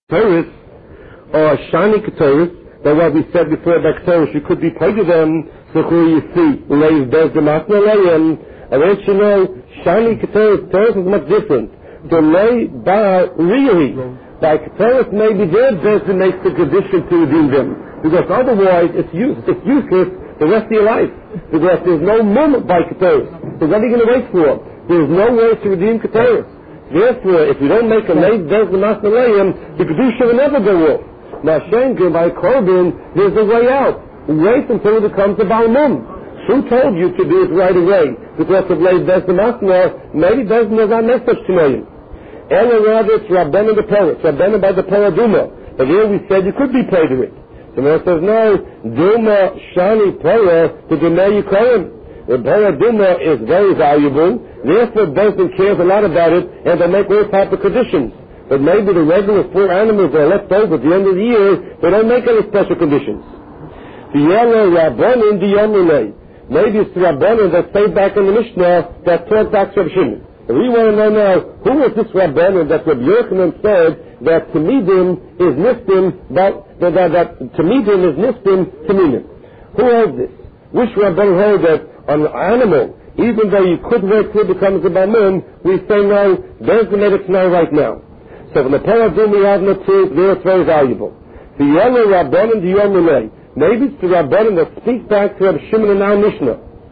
Keteris or shiny Keteris, that what we said before about Keteris, you could be paid to them, so who you see, Leiv Bez the Matna Leim, and let you know, shiny Keteris is much different. The Lei Ba really, by Keteris maybe their Bez makes the condition to redeem them, because otherwise it's useless the rest of your life, because there's no moment by Keteris. So what are you going to wait for? There's no way to redeem Keteris. Therefore, if you don't make a Leiv Bez the Matna Leim, the Kedusha will never go off. Now, Shenker, by Korban, there's a way out. Wait until it becomes a Balmum. Who told you to do it right away? Because of Leiv Bez the Matna, maybe Bez does not make such Tanoim. Ella rather, it's Rabbeinu the Torah. It's Rabbeinu by the Torah Duma. But here we said you could be paid to it. So now it says, no, Duma Shani Torah to Dumei Yikorim. The Torah Duma is very valuable. Therefore, Bezdin cares a lot about it, and they make all type of conditions. But maybe the regular 4 animals that are left over at the end of the year, they don't make any special conditions. The yellow Rabbanon, the Yomulei. Maybe it's the Rabbanon that stayed back in the Mishnah that taught back to Rav Shimon. And we want to know now, who is this Rabbanon that Rabbi Yochanan said that Tamidim is Niftim, that Tamidim is Niftim Tamidim? Who holds this? Which Rabbanon holds that on an animal, even though you could wait till it becomes a Balmum, we say no, there's the medic now right now. So from the paradigm we have no truth, there it's very valuable. The yellow Rabbanon, the Yomulei. Maybe it's the Rabbanon that speaks back to Rabbi Shimon in our Mishnah.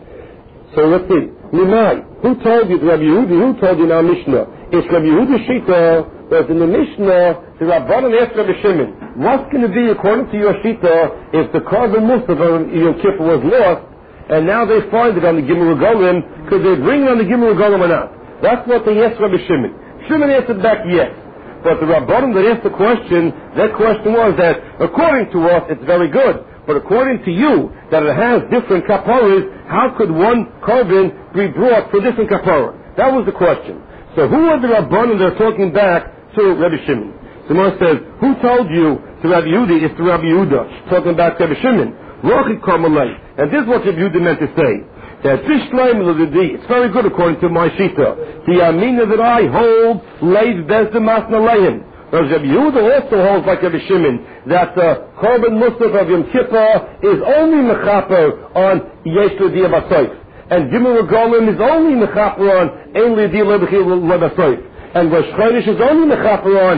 So let's see. Nimai, who told you, Rabbi Yehudi, who told you in our Mishnah? It's Rabbi Yehudi Shita, whereas in the Mishnah, the Rabbanon asked Rabbi Shimon, what's going to be, according to your Shita, if the Korban Musaf of Yom Kippur was lost, and now they find it on the Gimel Regalim, could they bring it on the Gimel Regalim or not? That's what they asked Rabbi Shimon. Shimon answered back yes. But the Rabbanim that asked the question, their question was that, according to us, it's very good. But according to you, that it has different kaparas, how could one korban be brought for different kapara? That was the question. So who are the Rabbanim that are talking back to Rabbi Shimon? Someone says, who told you to Rabbi Yehudi? It's to Rabbi Yehuda, talking back to Rabbi Shimon. Rochi Karmelei. And this is what Rabbi Yehuda meant to say. That it's very good according to my Shita. The Amina that I hold, Leiv Bez the Matna Leim. Rabbi Yehuda also holds like Rabbi Shimon that the Korban Musaf of Yom Kippur is only mechaper on Yesh L'Diyah B'Soif, and Gimel Regalim is only mechaper on Ein L'Diyah L'B'Soif, and Rosh Chodesh is only mechaper on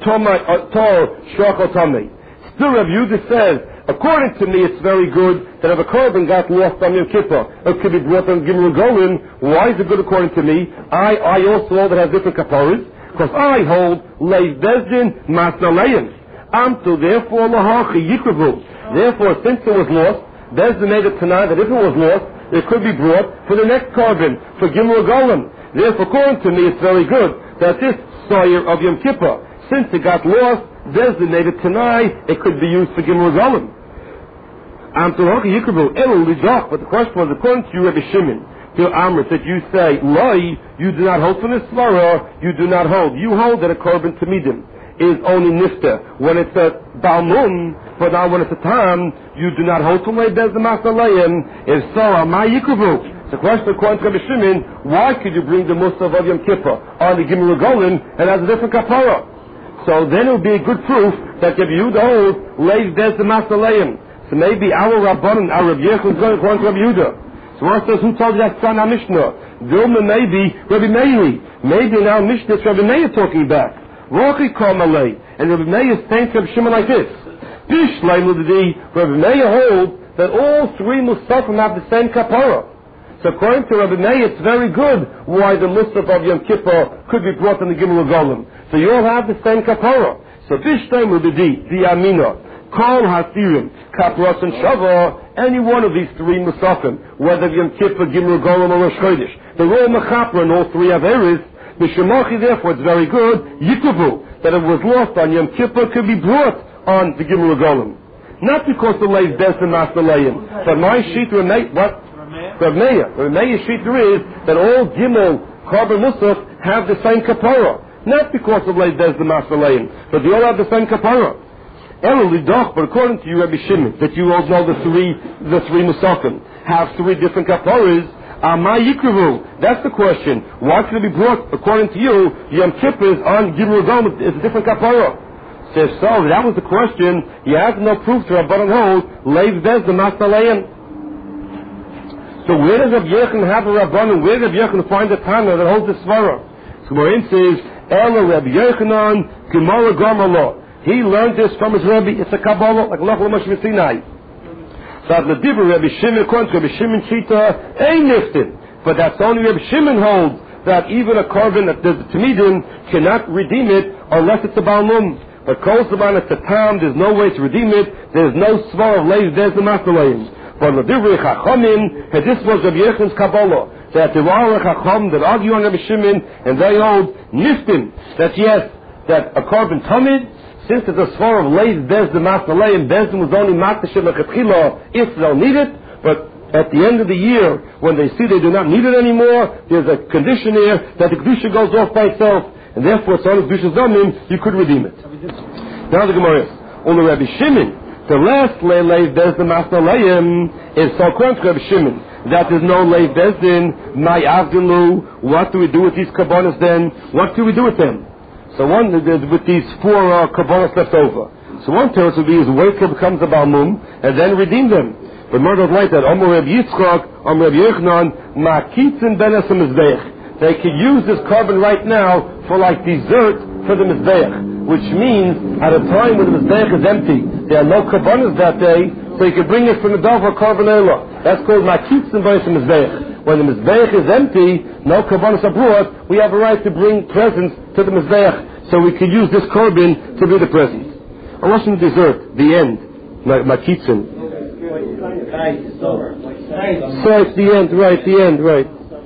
Tor Shachal Tamei. Still, Rabbi Yehuda says, according to me, it's very good that if a korban got lost on Yom Kippur, it could be brought on Gimel Regalim. Why is it good according to me? I also hold that has different kaparas, because I hold Leiv Bezdin Matna Leim. Amtu, therefore, Lahachi Yikravu. Therefore, since it was lost, Bezdin made it tonight that if it was lost, it could be brought for the next korban, for Gimel Regalim. Therefore, according to me, it's very good that this Sawyer of Yom Kippur, since it got lost, Bezdin made it tonight, it could be used for Gimel Regalim. Amtu, Lahachi Yikravu. Elu Lidach. But the question was, according to you, Rabbi Shimon, to Amrit, that you say, Loi, you do not hold from this svara, you do not hold. You hold that a korban tamidim is only nifta when it's a balmum, but now when it's a tam, you do not hold from Leiv Bez the Matna Leim. If so, ma yikuvu. The question according to Rabbi Shimon, why could you bring the Musaf of Yom Kippur on the Gimel Regalim and has a different kapara? So then it would be a good proof that Rabbi Yehuda holds Leiv Bez the Matna Leim. So maybe our Rabbanon, our Rabbi Yechon is going according to Rabbi Yehuda. So one says, who told you that's on our Mishnah? Dilma maybe Rabbi Meir. Maybe in our Mishnah it's Rabbi Meir talking back. Rochi Karmelei. And Rabbi Meir is saying to Rabbi Shimon like this. Bishlai Ludidi, Rabbi Meir holds that all 3 Musafim have the same kapara. So according to Rabbi Meir, it's very good why the Musaf of Yom Kippur could be brought in the Gimel Regalim. So you all have the same kapara. So Bishlai Ludidi, the Amina. Kol Hasirim, Kapras and Shava, any one of these 3 Musafim, whether Yom Kippur, Gimel Regalim, or Rosh Chodesh, they're all mechaper and all 3 averis. Mishamachi, therefore, it's very good. Yikuvu, that it was lost on Yom Kippur, could be brought on the Gimel Regalim. Not because the Leiv Bez and Matna Leim, but my sheet Rav Meir's sheet is that all Gimel Korban Musaf have the same kapara. Not because of Leiv Bez and Matna Leim, but they all have the same kapara. But according to you, Rabbi Shimon, that you all know the three Musafim have 3 different kaparas, that's the question. Why could it be brought, according to you, Yom Kippur is on Gimel Regalim, it's a different kapara? So if so, that was the question. You have no proof to Rabbanan hold Leiv Bez the Masaleim. So where does Rabbi Yechon have a Rabbanan? Where does Rabbi Yechon find a Tana that holds the Svara? So Marin says, Ela Rabbi Yechonon Gemara Gamala. He learned this from his Rebbe. It's a Kabbalah like Lach L'Mash V'Sinai. So the Dibur Rabbi Shimon according to Rabbi Shimon Chita ain't lifted, but that's only Rabbi Shimon holds that even a carbon that the Tamidim cannot redeem it unless it's a Balmum. But Kol Saban, it's a Tam, there's no way to redeem it, there's no Svar of Leiv Bez the Masalayim. But the Divrei Chachamim, and this was Rabbi Yechon's Kabbalah, that there are Chacham that argue on Rabbi Shimon, and they hold Niftim, that yes, that a carbon Tamid, since it's a Svar of Leiv Bez the Masalayim, Bezdin was only Maktashim Lechatchila if they'll need it, but at the end of the year, when they see they do not need it anymore, there's a condition here that the Kedusha goes off by itself, and therefore, it's only Kedusha's Domim, you could redeem it. Now the Gemara is, on the Rabbi Shimon, the last Leiv Bez the Masalayim is so according to Rabbi Shimon, that there's no Leiv Bezdin, my Avdilu, what do we do with these Kabbalas then? What do we do with them? So one, with these four Kabbalas left over. So one terrace would be is wait till it becomes a Balmum, and then redeem them. But more than like that, Omer Reb Yitzchak, Omer Reb Yechonon, Makitzin ben Mizbeach. They could use this carbon right now for like dessert for the Mizbeach, which means at a time when the Mizbeach is empty, there are no carbonas that day, so you could bring it from the Dov or carbon Eila. That's called Makitzin ben Mizbeach. When the Mizbeach is empty, no carbonas are brought, we have a right to bring presents to the Mizbeach, so we could use this carbon to be the presents. I want the dessert, the end, Makitzin. So it's the end, right, right.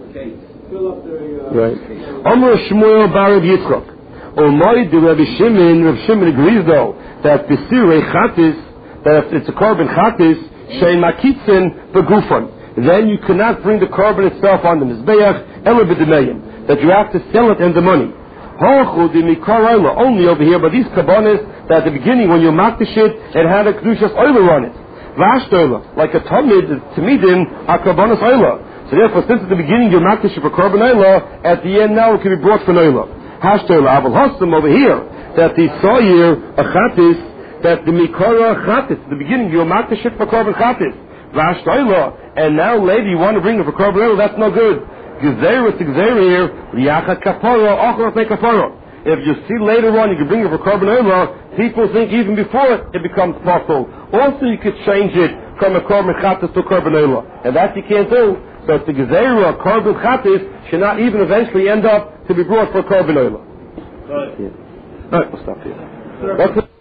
Amr Shmuel bar Rabbi Yitzchak. Omai de Rabbi Shimon agrees though, that the Sirei Chatis, that it's a carbon Chatis, Shein Makitzin Begufan. Then you cannot bring the carbon itself on the Mizbeach, Ela B'Demeyim, that you have to sell it and the money. Only over here, but these Kabbanas, that at the beginning when you makdish it had a Kedushas Oiler on it. Vashtoila, like a Tamidim, a Kabbanas Oiler. So therefore, since at the beginning you makdish for carbon Oiler, at the end now it can be brought for Oiler. Hashtoila, Aval Hostam over here, that the Sawyer, a Chatis, that the Mikara Chatis, at the beginning you makdish it for carbon Chatis. Vashtoila, and now later you want to bring it for carbon Oiler, that's no good. Gezeirah to Gezeirah here, Liachat Kapara, Ochrat Kapara. If you see later on you can bring it for carbon Oiler, people think even before it becomes possible. Also you could change it from a carbon Chatis to carbon Oiler. And that you can't do. So the Gezeirah, carbon Chatis, should not even eventually end up to be brought for carbon Oiler. Alright, we'll stop here. That's it.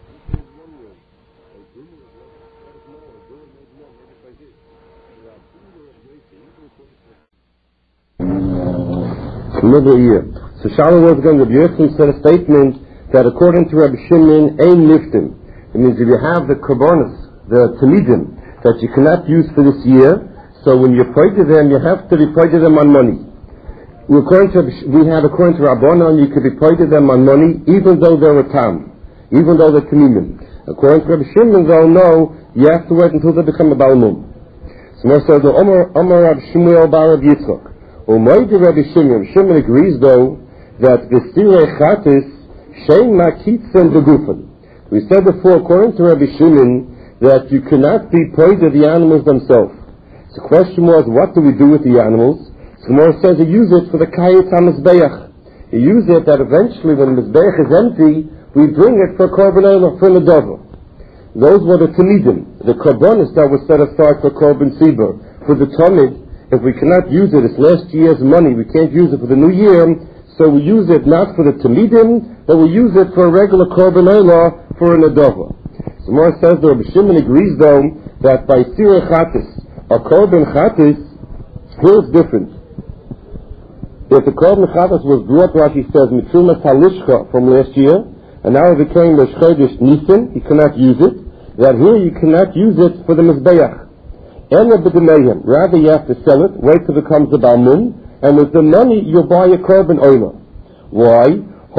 Another year. So Shalom was going to be said a statement that according to Rabbi Shimon, ein niftim. It means if you have the karbonos, the tamidim, that you cannot use for this year, so when you pray to them, you have to be prayed to them on money. According to Rabbanon, you could be prayed to them on money, even though they're a tam, even though they're tamidim. According to Rabbi Shimon, though, no, you have to wait until they become a balmum. So more says the Omer Rabbi Shmuel bar Rabbi Yitzchak. Rabbi Shimon agrees though that the Sirei Chatis Shein Makitzin Begufan. We said before, according to Rabbi Shimon, that you cannot be prayed to the animals themselves. So the question was, what do we do with the animals? So Gemara says you use it for the Kayetz HaMizbeach. You use it that eventually when the Mizbeach is empty, we bring it for Korban Oiler, for Nedava. Those were the Tamidim, the Karbonis that was set aside for Korban Sibur. For the Tamid, if we cannot use it, it's last year's money, we can't use it for the new year, so we use it not for the Tamidim, but we use it for a regular Korban Oiler, for an Adova. So Gemara says that Rabbi Shimon agrees though, that by Sirei Chatis, or Korban Chatis, here it's different. If the Korban Chatis was brought, like he says, Mitrumas Halishcha from last year, and now it became the Shchodesh Nisan, you cannot use it, that here you cannot use it for the Mizbeach. Rather you have to sell it, wait till it becomes a balmum, and with the money you'll buy a carbon oiler. Why?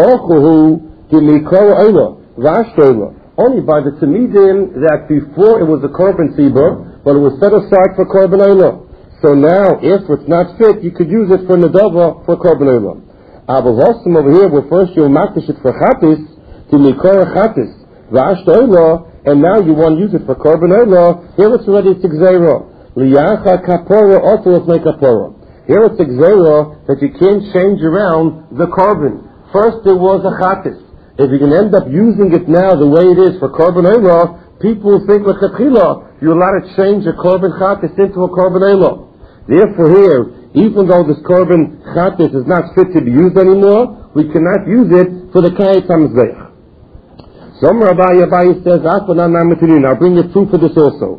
Only by the tamidim that before it was a carbon sibur, but it was set aside for carbon oiler. So now, if it's not fit, you could use it for nedava for carbon oiler. Abel Hossam over here, where first you'll makdish it for chatis, the mikara chatis, and now you want to use it for korban olah. Here it's already tigzera. Liyacha kapora otolos me kapora. Here it's tigzera that you can't change around the korban. First there was a chatis. If you can end up using it now the way it is for korban olah, people will think l'chatchila you're allowed to change a korban chatis into a korban olah. Therefore here, even though this korban chatis is not fit to be used anymore, we cannot use it for the kayet hamizbeach. Some Rabbi says, I'll bring you proof for this also.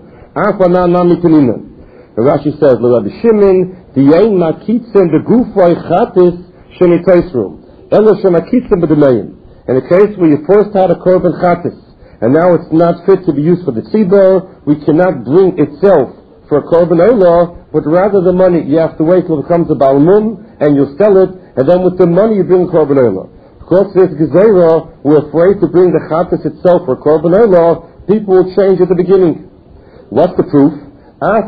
Rashi says, Rabbi Shimon, Diyain makitzen the gufay chatis shenitoisrum. Elo shemakitzen b'demeim. In a case where you first had a korban chatis, and now it's not fit to be used for the tzibor, we cannot bring itself for a korban olah, but rather the money, you have to wait till it becomes a balmum, and you'll sell it, and then with the money you bring korban olah. Because there's gezerah, we're afraid to bring the chatas itself for korban olah, people will change at the beginning. What's the proof? Let's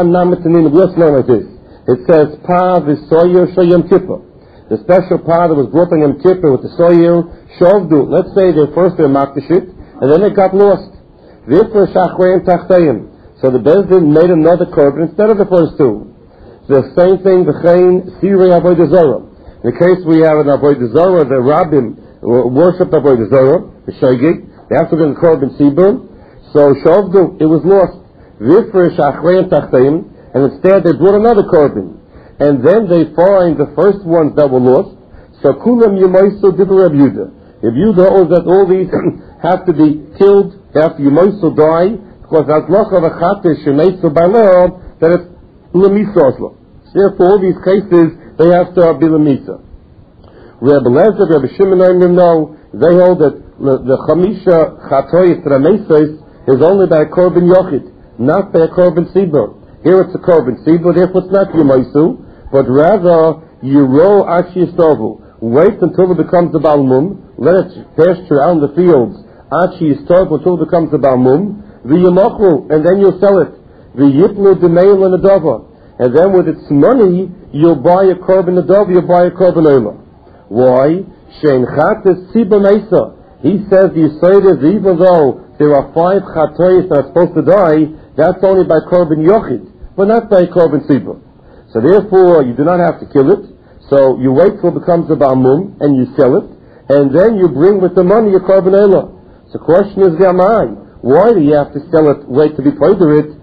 know like this. It says, Pa v'soyer shayom kippur. The special pa that was brought on Yom Kippur with the soyer, shovdu. Let's say they first were makdashit, and then it got lost. V'ifra shachreim tachtayim. So the Bezdin made another korban instead of the first two. The same thing, v'chein sirei avodah zarah. In the case we have an avodah zarah, the rabbim worship avodah zarah, the shogeg. They have to go to the korban sibur. So shovdu, it was lost. V'ifra shachreim tachtayim, and instead they brought another korban. And then they find the first ones that were lost. So kulam yemaiso dibur Reb Yehuda. Reb Yehuda holds that all these have to be killed after yemaiso die, because as loch of a chater shemaiso b'aleah, that it's lemisa oslo. Therefore, all these cases they have to be lemisa. Reb Eliezer, Reb Shimon, no, they hold that the chamisha chatoyis rameisos is only by a korban yochid, not by a korban sibur. Here it's a korban sibur, therefore it's not yemaiso. But rather, Yiro Achi Yistovu. Wait until it becomes a Balmum, let it pasture out in the fields, Achi Yistovu, until it becomes a Balmum, V'yamachlu, and then you'll sell it. V'yiplu D'meil and Adava. And then with its money, you'll buy a korban Adava, you'll buy a korban olah. Why? Shein Chates Siba Mesa. He says the Yisrael is, even though there are 5 Chatoyis that are supposed to die, that's only by korban Yochid, but not by korban Siba. So therefore, you do not have to kill it. So you wait till it becomes a balmum, and you sell it, and then you bring with the money a korban olah. So the question is, why do you have to sell it, wait to be paid for it?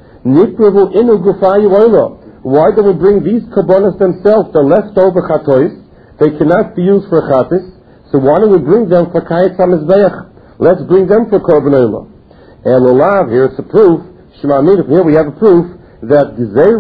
Why do we bring these korbanos themselves, the leftover chatois? They cannot be used for chatis, so why don't we bring them for kayet hamizbeach? Let's bring them for korban olah. And Olav, here it's a proof, here we have a proof, that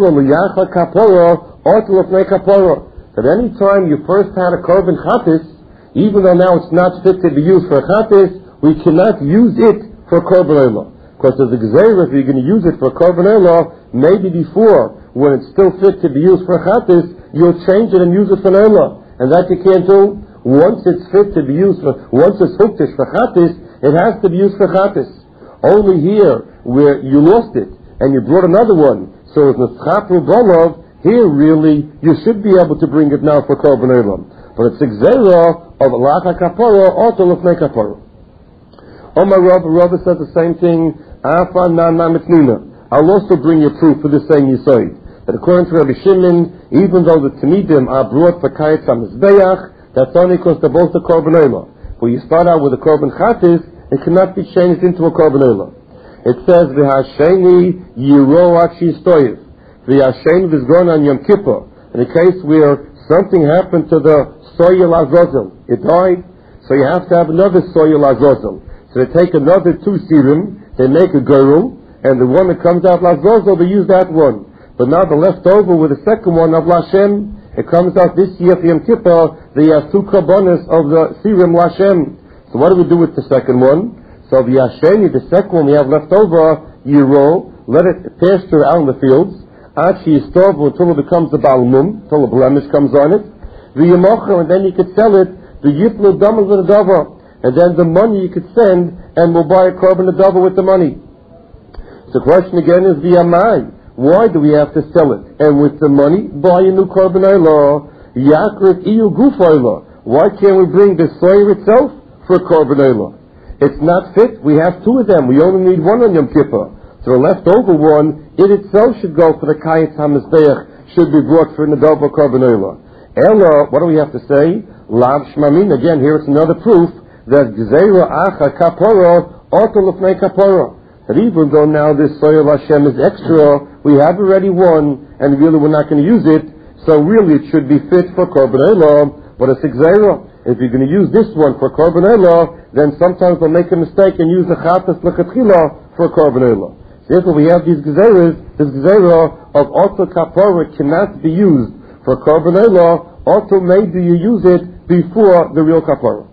that any time you first had a korban chatis, even though now it's not fit to be used for a chatis, we cannot use it for korban olah. Because there's a gzeira, if you're going to use it for korban olah, maybe before, when it's still fit to be used for a chatis, you'll change it and use it for an olah. And that you can't do. Once it's fit to be used for, once it's hooked for chatis, it has to be used for chatis. Only here, where you lost it, and you brought another one, so it's Neschapru Bolov, here really, you should be able to bring it now for korban olah. But it's a gzeira of Lacha Kapara or to Lefnei Kapara. Omar Rabba says the same thing, Afa na mitnina. I'll also bring you proof for the same Yisoid. That according to Rabbi Shimon, even though the Tamidim are brought for Kayet HaMizbeach, that's only because they're both a korban olah. When you start out with a korban chatis, it cannot be changed into a korban olah. It says, V'hasheni yiro achi stoyev. V'hasheni v'zgon on Yom Kippur. In a case where something happened to the soyer lazozel. It died, so you have to have another soyer lazozel. So they take another 2 serum, they make a gerul, and the one that comes out lazozel, they use that one. But now the leftover with the second one of Lashem, it comes out this year for Yom Kippur, they have 2 korbanos of the serum Lashem. So what do we do with the second one? So the Yasheni, the second one we have left over, you roll, let it pasture out in the fields, Achi Yistovu, until it becomes a balmum, until a blemish comes on it, V'yamocher, and then you could sell it, the Yiplu Damas Adava, and then the money you could send, and we'll buy a korban Adava with the money. So the question again is, V'yamai, why do we have to sell it? And with the money, buy a new korban olah, Yakrif Iyu Guf olah. Why can't we bring the soyer itself for korban olah? it's not fit. We have two of them. We only need one on Yom Kippur. So the leftover one, it itself should go for the Kayetz HaMizbeach, should be brought for Nadav Korban Olah. Ella, what do we have to say? Lav Shmamin. Again, here it's another proof that Gzeira Acha Kapara Auto Lefnei Kapara. That even though now this Soil Hashem is extra, we have already one, and really we're not going to use it, so really it should be fit for Korban Olah, but it's Gzeira. If you're going to use this one for Korban Olah, then sometimes they'll make a mistake and use the Chatas L'Chatchila for Korban Olah. So therefore we have these Gzeiras, this Gzeira of Auto Kapara cannot be used for Korban Olah, Auto maybe you use it before the real Kapara.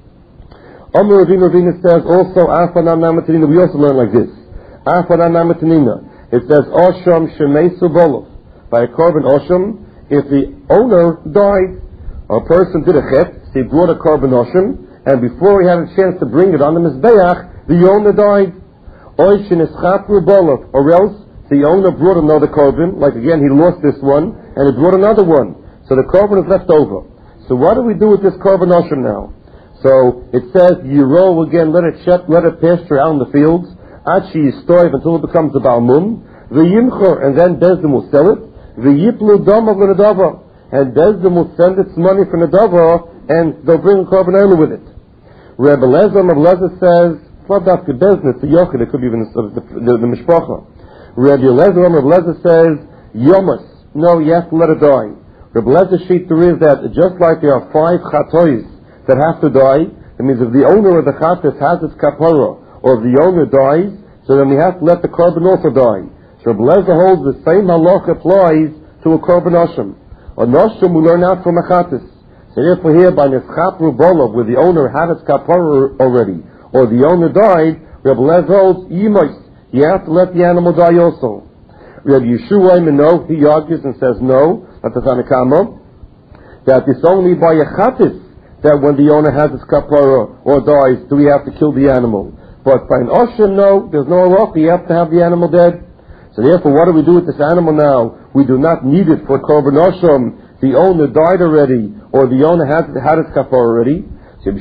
Amar Ravina says also, Afanam Namatanina, we also learn like this. Afanam Namatanina, it says, Osham Shemei Subolov. By a Korban Osham, if the owner died, a person did a chet, so he brought a Korban Osham, and before he had a chance to bring it on the Mizbeach, the owner died. Oishin Eschapru Bolov, or else the owner brought another Korban, like again he lost this one, and he brought another one. So the Korban is left over. So what do we do with this Korban Osham now? So it says, Yiro again, let it pasture out in the fields, Achi Yistoiv until it becomes a Balmum, V'yimchor, and then Bezdin will sell it, V'yiplu Dom of Nadava, and Bezdin will send its money for Nadava, and they'll bring a Korban Olah with it. Rebbe Lezer of Lezer says, Fadaf Bezdin, it's a Yochid, it could be even the Mishpacha. Rebbe Lezer of Lezer says, Yomas, no, you have to let it die. Rebbe Lezer's sheet there is that just like there are 5 Chatois that have to die, it means if the owner of the Chatas has its kapara, or if the owner dies, so then we have to let the Korban also die. So Rebbe Lezer holds the same halach applies to a Korban Osham. A Nosham we learn out from a Chatas. So therefore here by Neschapru Bolov, where the owner had its kapara already, or the owner died, Rebbe Lezer holds Yimais, you have to let the animal die also. Rebbe Yeshua Mino, he argues and says no, that's a Tanakama, that it's only by a Chatas that when the owner has its kapara or dies, do we have to kill the animal? But by an Osham, no, there's no halacha, you have to have the animal dead. So therefore, what do we do with this animal now? We do not need it for Korban Osham. The owner died already, or the owner had its kapara already. So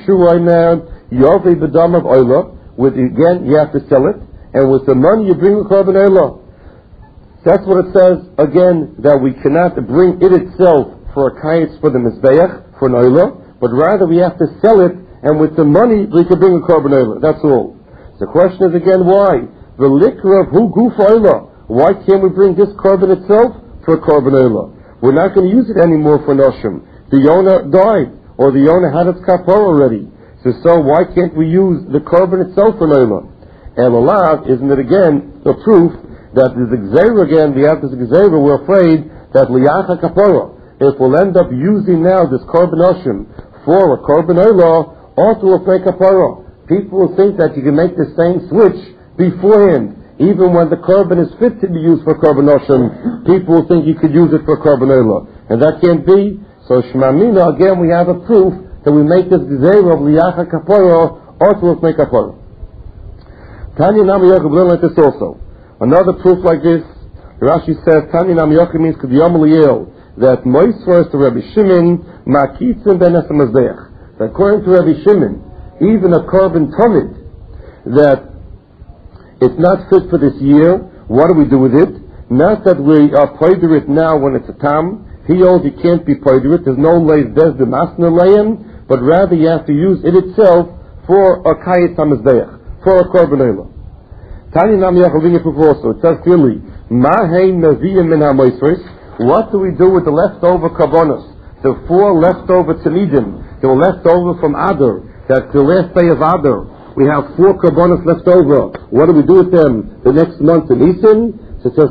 Yovei B'dam of Oila, with again, you have to sell it, and with the money you bring the Korban Olah. That's what it says, again, that we cannot bring it itself for a kayetz for the Mizbeach, for an Olah, but rather we have to sell it, and with the money we can bring a Korban Olah. That's all. The question is again, why? The liquor of hu guf Olah. Why can't we bring this Korban itself for a Korban Olah? We're not going to use it anymore for Noshim. The owner died, or the owner had its kapara already. So why can't we use the Korban itself for Olah? And Alav, isn't it again the proof that there's a Gzeira again, we have this Gzeira, we're afraid that Liyacha Kapara, if we'll end up using now this Korban Oshim for a Korban Olah, also a fake kapara. People will think that you can make the same switch beforehand. Even when the Korban is fit to be used for Korban Oshim, people will think you could use it for Korban Olah. And that can't be. So Shmamina, again, we have a proof that we make this Gzeira of Liyacha Kapara, also a fake kapara. Tanya Nam Yochid, we learn like this also. Another proof like this, Rashi says, Tanya Nam Yochid means K'diyam Liel, that Moisros to Rabbi Shimon, Makitzim ben Esamazbeach. That according to Rabbi Shimon, even a Korban Tamid, that it's not fit for this year, what do we do with it? Not that we are poider it now when it's a tam. He holds you can't be poider it. There's no leis bezdim asna leim, but rather you have to use it itself for a Kayetz HaMizbeach, for a Korban Olah. Tani Nam Yachavin proof also. It says clearly, Mahein Meviyim min HaMoisros. What do we do with the leftover karbonos? The 4 leftover tamidim that were left over from Adar. That's the last day of Adar. We have 4 karbonos left over. What do we do with them the next month in Nisan? So it says